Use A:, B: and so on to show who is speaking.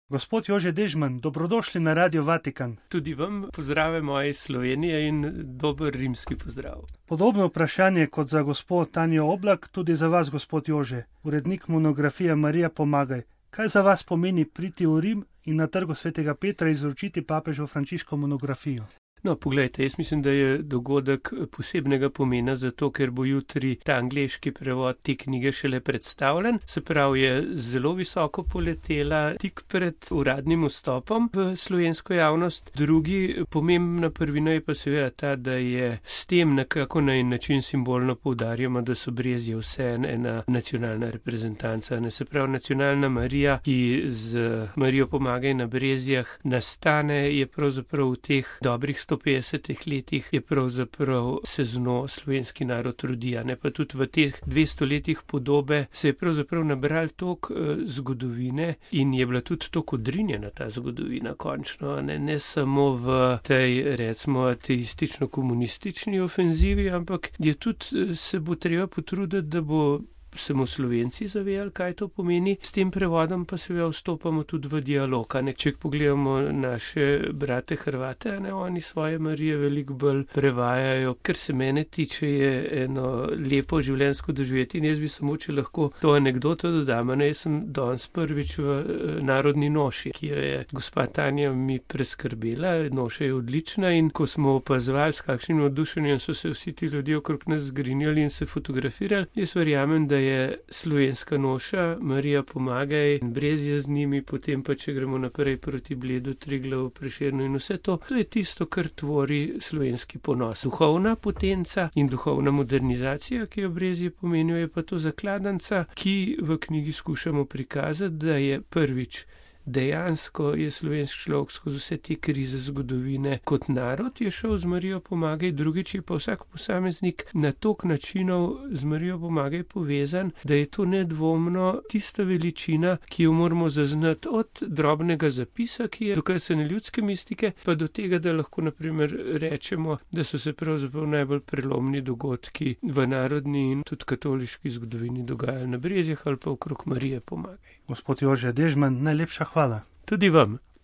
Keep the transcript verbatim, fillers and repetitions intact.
A: Gospod Jože Dežman, dobrodošli na Radio Vatikan.
B: Tudi vam pozdrave moje Slovenije in dober rimski pozdrav.
A: Podobno vprašanje kot za gospod Tanjo Oblak, tudi za vas, gospod Jože, urednik monografije Marija pomagaj. Kaj za vas pomeni priti v Rim in na trgu svetega Petra izročiti papežu Frančišku monografijo?
B: No, poglejte, jaz mislim, da je dogodek posebnega pomena zato, ker bo jutri ta angleški prevod te knjige šele predstavljen. Se pravi, je zelo visoko poletela tik pred uradnim vstopom v slovensko javnost. Drugi pomembna prvina je pa seveda ta, da je s tem nekako na en način simbolno poudarjamo, da so Brezje vseeno ena nacionalna reprezentanca. Ne, se pravi, nacionalna Marija, ki z Marijo pomagaj na Brezjah nastane, je pravzaprav v teh dobrih sto petdesetih letih je pravzaprav se z njo slovenski narod rodi, ne pa tudi v teh dvesto letih podobe se je pravzaprav nabral tok eh, zgodovine in je bila tudi tok odrinjena ta zgodovina končno, ne, ne samo v tej, recimo, ateistično-komunistični ofenzivi, ampak je tudi se bo treba potruditi, da bo samo Slovenci zavejali, kaj to pomeni. S tem prevodom pa seveda vstopamo tudi v dialog. Ne? Če pogledamo naše brate Hrvate, ne? Oni svoje Marije veliko bolj prevajajo. Kar se mene tiče, je eno lepo življenjsko doživetje in jaz bi samo, če lahko to anekdoto dodam. Ne? Jaz sem danes prvič v narodni noši, ki jo je gospa Tanja mi preskrbela. Noša je odlična in ko smo opazovali, s kakšnim navdušenjem so se vsi ti ljudje okrog nas zgrinjali in se fotografirali, jaz verjamem, da je slovenska noša, Marija pomagaj in Brezje z njimi, potem pa, če gremo naprej proti Bledu, Triglavu, Prešernu in vse to, to je tisto, kar tvori slovenski ponos. Duhovna potenca in duhovna modernizacija, ki jo Brezje pomenijo, je pa to zakladanca, ki v knjigi skušamo prikazati, da je prvič dejansko je slovenski človek skozi vse te krize zgodovine kot narod je šel z Marijo pomagaj, drugič je pa vsak posameznik na tok načinov z Marijo pomagaj povezan, da je to nedvomno tista veličina, ki jo moramo zaznati od drobnega zapisa, ki je dokazane ljudske mistike, pa do tega, da lahko naprimer rečemo, da so se pravzaprav najbolj prelomni dogodki v narodni in tudi katoliški zgodovini dogajali na Brezjah ali pa okrog Marije pomagaj.
A: Gospod Jože Dežman, najlepša hvala.
B: Tudi vam.